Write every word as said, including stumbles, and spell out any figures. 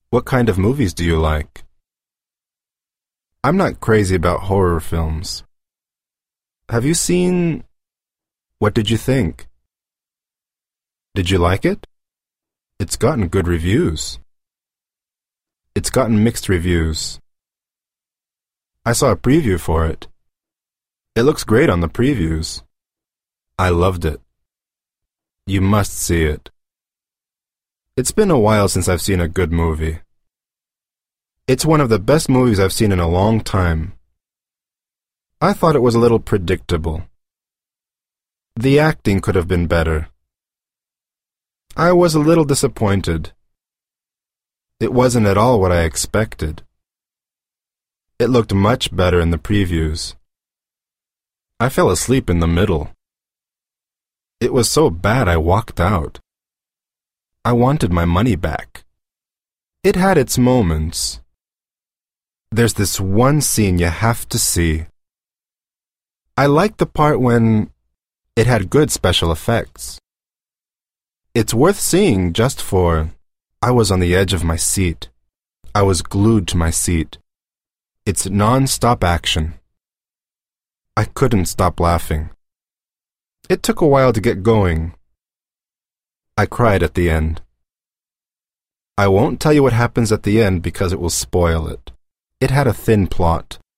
What kind of movies do you like? I'm not crazy about horror films. Have you seen... What did you think? Did you like it? It's gotten good reviews. It's gotten mixed reviews. I saw a preview for it. It looks great on the previews. I loved it. You must see it. It's been a while since I've seen a good movie. It's one of the best movies I've seen in a long time. I thought it was a little predictable. The acting could have been better. I was a little disappointed. It wasn't at all what I expected. It looked much better in the previews. I fell asleep in the middle. It was so bad I walked out. I wanted my money back. It had its moments. There's this one scene you have to see. I liked the part when it had good special effects. It's worth seeing just for... I was on the edge of my seat. I was glued to my seat. It's non-stop action. I couldn't stop laughing. It took a while to get going. I cried at the end. I won't tell you what happens at the end because it will spoil it. It had a thin plot.